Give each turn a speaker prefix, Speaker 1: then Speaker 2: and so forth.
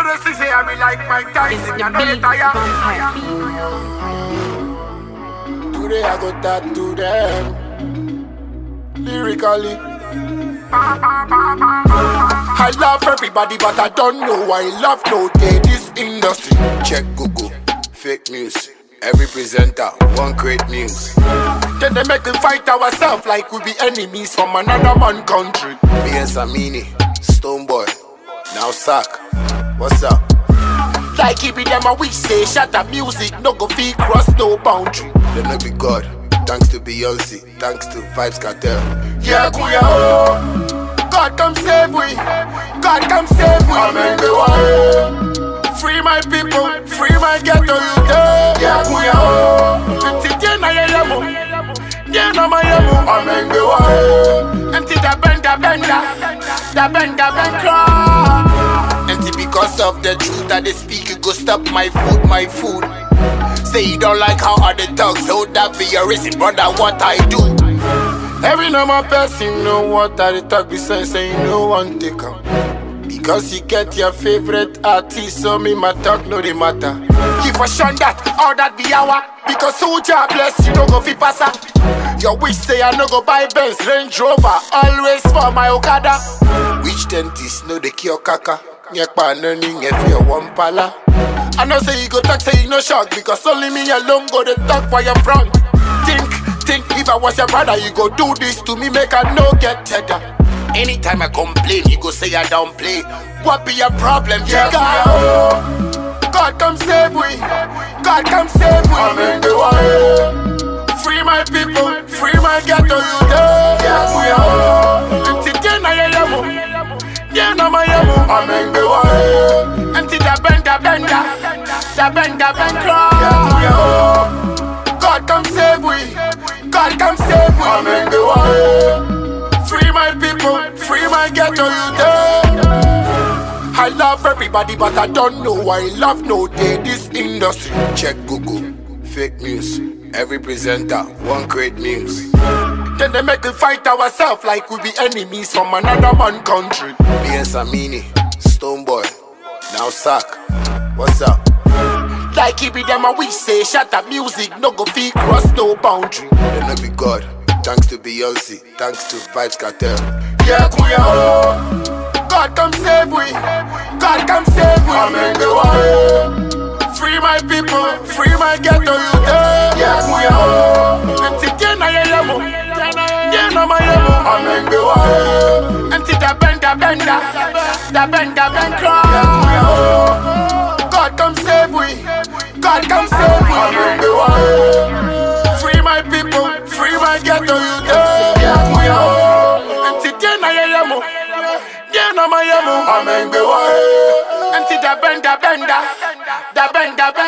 Speaker 1: always say I be like Mike Tyson, you know you tired. Today I go tattoo them lyrically. I love everybody, but I don't know why I love no day this industry. Check Google, fake news. Every presenter, one great news. Then they make us fight ourselves like we be enemies from another man country. Me and Samini, Stoneboy, now Sack. What's up? Like he be them and we say, shut up music, no go fee cross no boundary. They no be God, thanks to Beyonce, thanks to Vybz Kartel. Yeah, kuya oh, God come save we, God come save we. Amen, free my people, free my ghetto youth. Yeah, kuya oh, until then I am yeah, no my amo. Amen, until the benda, until because of the truth that they speak, you go stop my food. Say you don't like how other talks, so that be your reason, brother, what I do. Every normal person know what I talk, besides say you no one take them. Because you get your favorite artist, so me my talk no they matter. Give a shun that, all that be our. Because soldier bless you don't go fi pass up. Your wish say I no go buy Benz, Range Rover, always for my Okada. Which dentist know the cure kaka? Nyekpa learning if you one pala. I know say you go talk, say you no shock, because only me alone go to talk for your front. Think if I was your brother, you go do this to me, make I no get tether. Anytime I complain, you go say I don't play. What be your problem, yeah, God? God come save we, God come save we. Amen, free my people, free my ghetto youth. Yeah, we are. Until then I am. Yeah, no my amo. Amen, until the benda. Yeah, we are. God come save we, God come save we. Amen, free my people, free my ghetto youth. I love everybody, but I don't know why I love no day this industry. Check Google, fake news. Every presenter, one great news. Then they make us fight ourselves like we be enemies from another man country. Me and Samini, Stoneboy, now Sack. What's up? Like he be them and we say, shut up music, no go fee cross no boundary. They no be God, thanks to Beyonce, thanks to Vybz Kartel. Yeah, kuya oh, God come save we, God come save we. Amen, free my people, free my ghetto youth. Yeah, kuya oh, until then I am. Yeah, no my amo. Amen, until the benda. Yeah, kuya oh, God come save we, God come save we. Amen, free my people, free my ghetto youth. Yeah, kuya oh, until then I am. Yeah, no my amo. Amen, until the benda.